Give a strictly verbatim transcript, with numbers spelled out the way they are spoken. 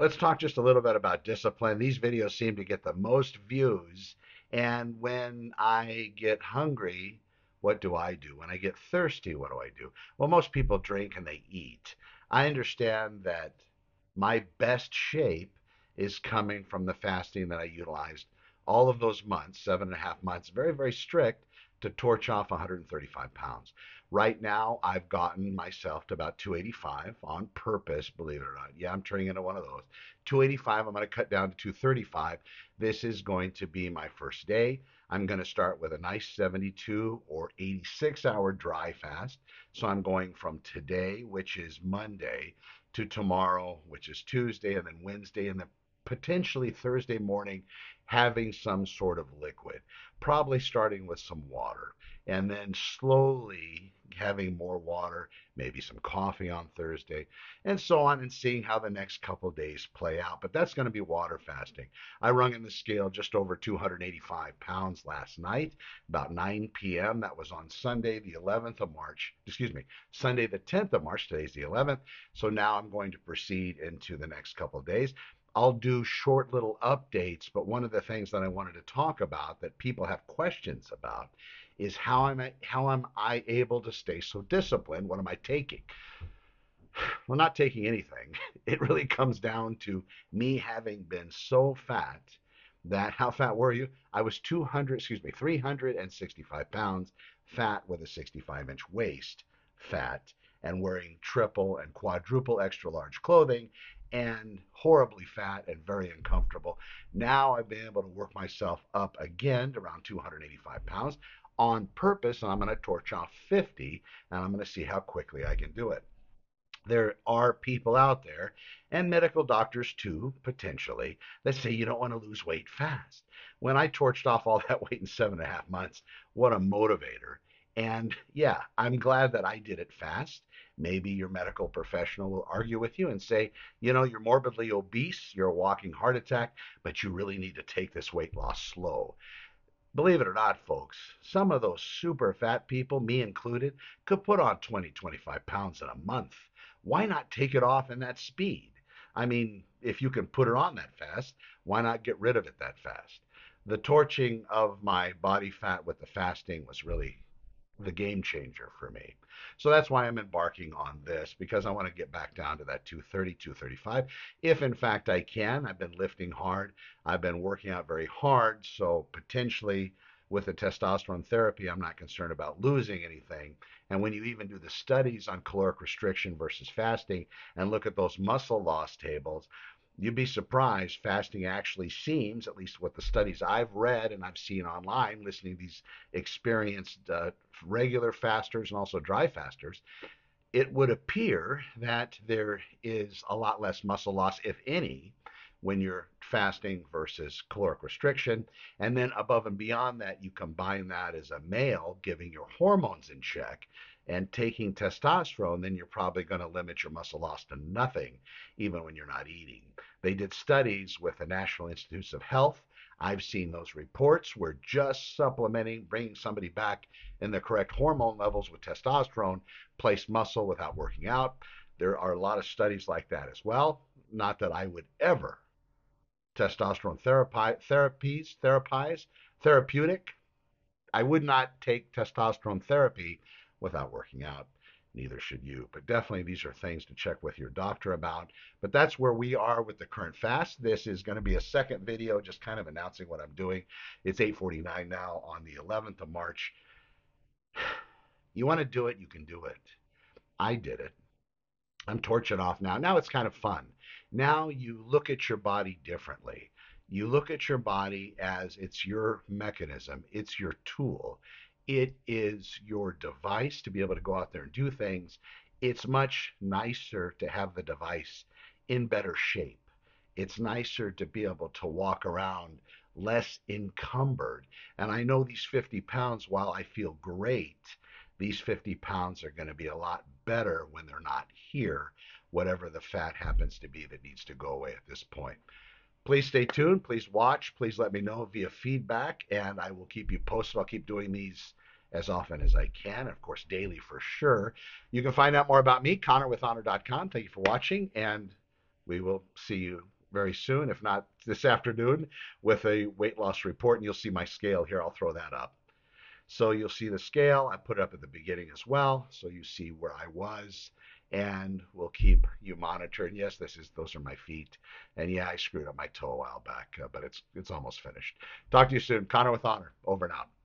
let's talk just a little bit about discipline. These videos seem to get the most views. And when I get hungry, what do I do? When I get thirsty, what do I do? Well, most people drink and they eat. I understand that my best shape is coming from the fasting that I utilized all of those months, seven and a half months, very, very strict to torch off one hundred thirty-five pounds. Right now, I've gotten myself to about two eighty-five on purpose, believe it or not. Yeah, I'm turning into one of those. two eighty-five, I'm going to cut down to two thirty-five. This is going to be my first day. I'm going to start with a nice seventy-two or eighty-six hour dry fast. So I'm going from today, which is Monday, to tomorrow, which is Tuesday, and then Wednesday, and then potentially Thursday morning, having some sort of liquid, probably starting with some water, and then slowly having more water, maybe some coffee on Thursday, and so on, and seeing how the next couple of days play out. But that's going to be water fasting. I rung in the scale just over two hundred eighty-five pounds last night, about nine p m That was on Sunday, the eleventh of March. Excuse me, Sunday, the tenth of March. Today's the eleventh. So now I'm going to proceed into the next couple of days. I'll do short little updates, but one of the things that I wanted to talk about that people have questions about is how am I how am I able to stay so disciplined? What am I taking? Well, not taking anything. It really comes down to me having been so fat that how fat were you? I was two hundred, excuse me, three hundred sixty-five pounds fat with a sixty-five inch waist fat and wearing triple and quadruple extra large clothing and horribly fat and very uncomfortable. Now I've been able to work myself up again to around two hundred eighty-five pounds on purpose, and I'm going to torch off fifty, and I'm going to see how quickly I can do it. There are people out there, and medical doctors too, potentially, that say you don't want to lose weight fast. When I torched off all that weight in seven and a half months, what a motivator. And yeah, I'm glad that I did it fast. Maybe your medical professional will argue with you and say, you know, you're morbidly obese, you're a walking heart attack, but you really need to take this weight loss slow. Believe it or not, folks, some of those super fat people, me included, could put on twenty, twenty-five pounds in a month. Why not take it off in that speed? I mean, if you can put it on that fast, why not get rid of it that fast? The torching of my body fat with the fasting was really the game changer for me. So that's why I'm embarking on this, because I want to get back down to that two thirty, two thirty-five. If in fact I can, I've been lifting hard. I've been working out very hard. So potentially with the testosterone therapy, I'm not concerned about losing anything. And when you even do the studies on caloric restriction versus fasting and look at those muscle loss tables, you'd be surprised. Fasting actually seems, at least what the studies I've read and I've seen online, listening to these experienced uh, regular fasters and also dry fasters, it would appear that there is a lot less muscle loss, if any, when you're fasting versus caloric restriction. And then above and beyond that, you combine that as a male, giving your hormones in check and taking testosterone, then you're probably going to limit your muscle loss to nothing, even when you're not eating. They did studies with the National Institutes of Health. I've seen those reports where just supplementing, bringing somebody back in the correct hormone levels with testosterone, place muscle without working out. There are a lot of studies like that as well. Not that I would ever testosterone therapy, therapies, therapies, therapeutic. I would not take testosterone therapy without working out. Neither should you. But definitely these are things to check with your doctor about. But that's where we are with the current fast. This is going to be a second video, just kind of announcing what I'm doing. It's eight forty-nine now on the eleventh of March. You want to do it, you can do it. I did it. I'm torching off now. Now it's kind of fun. Now you look at your body differently. You look at your body as it's your mechanism, it's your tool, it is your device to be able to go out there and do things. It's much nicer to have the device in better shape. It's nicer to be able to walk around less encumbered. And I know these fifty pounds, while I feel great, these fifty pounds are going to be a lot better when they're not here, whatever the fat happens to be that needs to go away at this point. Please stay tuned. Please watch. Please let me know via feedback, and I will keep you posted. I'll keep doing these as often as I can, of course, daily for sure. You can find out more about me, Connor with Honor dot com. Thank you for watching, and we will see you very soon, if not this afternoon, with a weight loss report. And you'll see my scale here. I'll throw that up. So you'll see the scale. I put it up at the beginning as well. So you see where I was, and we'll keep you monitored. Yes, this is those are my feet. And yeah, I screwed up my toe a while back, uh, but it's it's almost finished. Talk to you soon. Connor with Honor. Over and out.